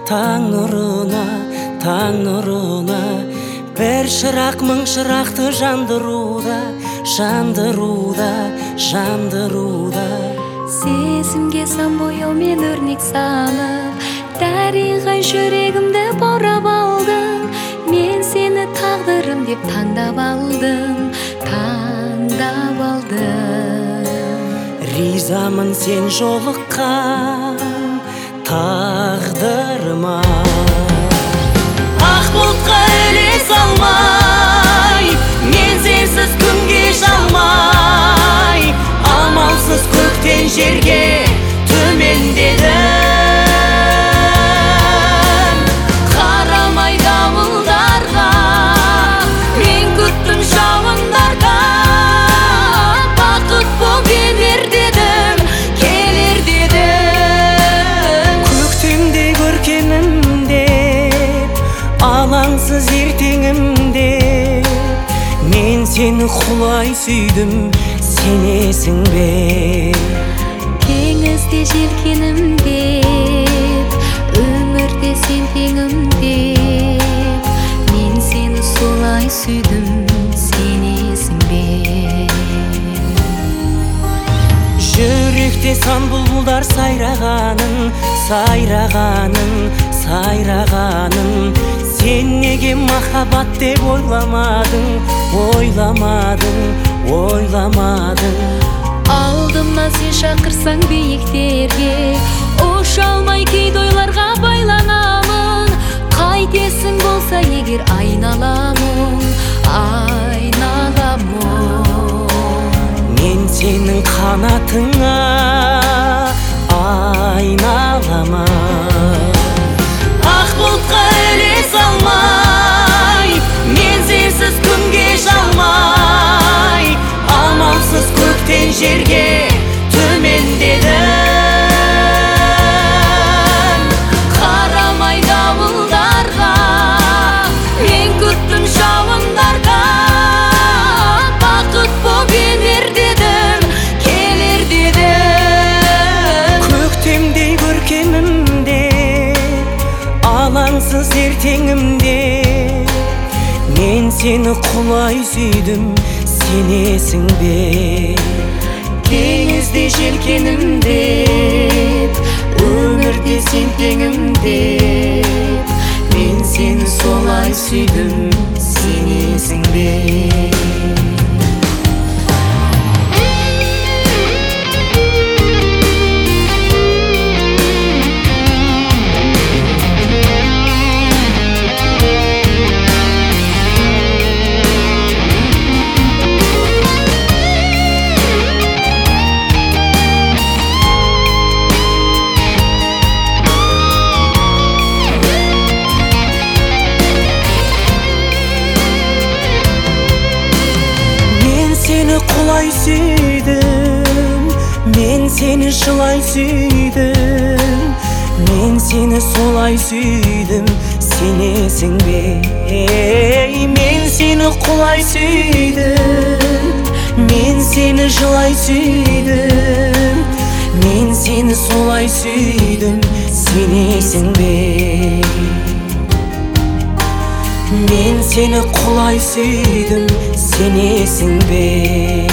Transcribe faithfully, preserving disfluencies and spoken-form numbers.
таң нұрына, таң нұрына, бір шырақ мың шырақты жандыруда, жандыруда, жандыруда. Сезімге сан бояумен өрнек салып, дариғай жүрегімді баурап алдың. Мен сені тағдырым деп таңдап алдым, таңдап алдым. Ризамын сен жолыққан тағдырыма. Ақ бұлтқа іле салмай, мен сенсіз күнге жалмай, амалсыз көктен жерге төмендедім. Қарамай дауылдарға, мен күттім жауындарға, бақыт боп енер дедім, келер дедім. Көктемде көркемім деп, алаңсыз ертеңімде, мен сені құлай сүйдім, сенесің бе? Теңізде желкенім деп, өмірде сен теңім деп, мен сені солай сүйдім, сенесің бе? Жүректе сан бұлбұлдар сайрағанын, сайрағанын, сайрағанын, сен неге махаббат деп ойламадың, ойламадың, ойламадың. Алдымнан сен шақырсаң биіктерге, ұша алмай кейде ойларға байланамын. Қайтесің болса егер айналамын, айналамын. Мен сенің қанатыңа айналамын. Ақ бұлтқа іле салмай, мен сенсіз күнге жалмай, амалсыз көктен жерге төмендедім. Қарамай дауылдарға, мен күттім жауындарға, бақыт боп енер дедім, келер дедім. Көктемдей көркемімде, алаңсыз ертеңімде, мен сені құлай сүйдім, сенесің бе? Теңізде желкенім деп, өмірде сен теңім деп, мен сені солай сүйдім, сенесің бе? Құлай сүйдім, мен сені жылай сүйдім, мен сені солай сүйдім, сенесің бе? Мен сені құлай сүйдім, мен сені жылай сүйдім, мен сені солай сүйдім, сенесің бе? Мен сені құлай сүйдім, сенесің бе?